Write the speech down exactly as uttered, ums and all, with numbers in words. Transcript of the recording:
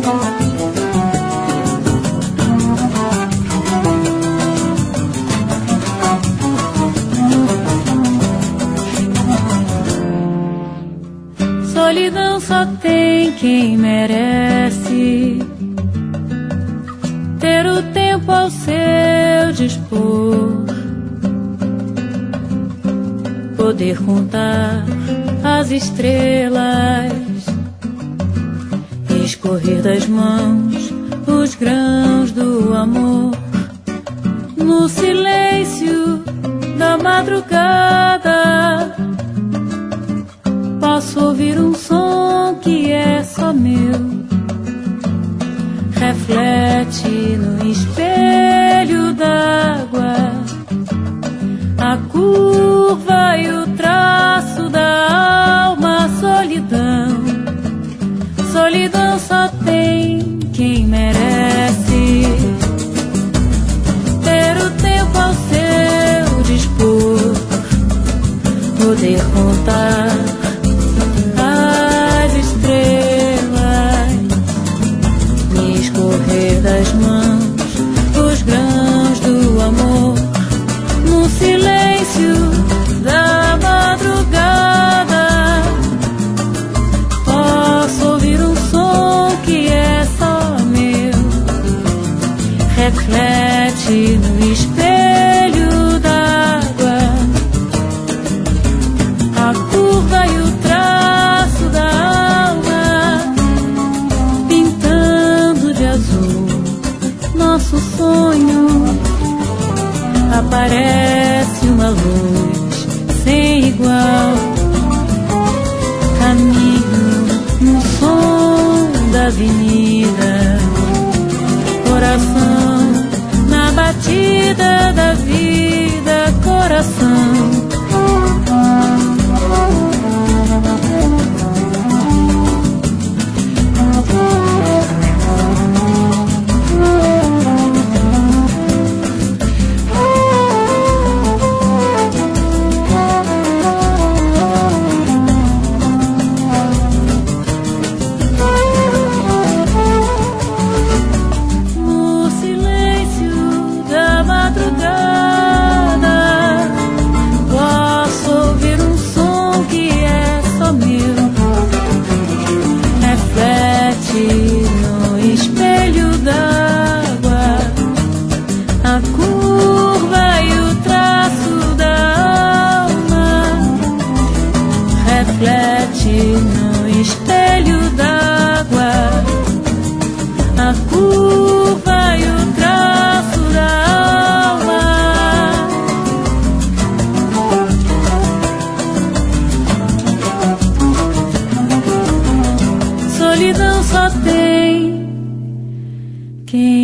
Solidão só tem quem merece ter o tempo ao seu dispor, poder contar as estrelas, escorrer das mãos os grãos do amor. No silêncio da madrugada posso ouvir um som que é só meu, reflete no espelho d'água a curva e o traço da alma. Solidão, solidão só tem quem merece ter o tempo ao seu dispor, poder contar as estrelas, me escorrer das mãos os grãos do amor. No silêncio da madrugada posso ouvir um som que é só meu, reflete no espelho d'água a curva e o traço da alma, pintando de azul nosso sonho. Aparece uma luz sem igual, caminho no som da avenida, coração na batida da vida, coração. No espelho d'água a curva e o traço da alma, reflete no espelho d'água a curva e o traço da alma. Solidão só tem quem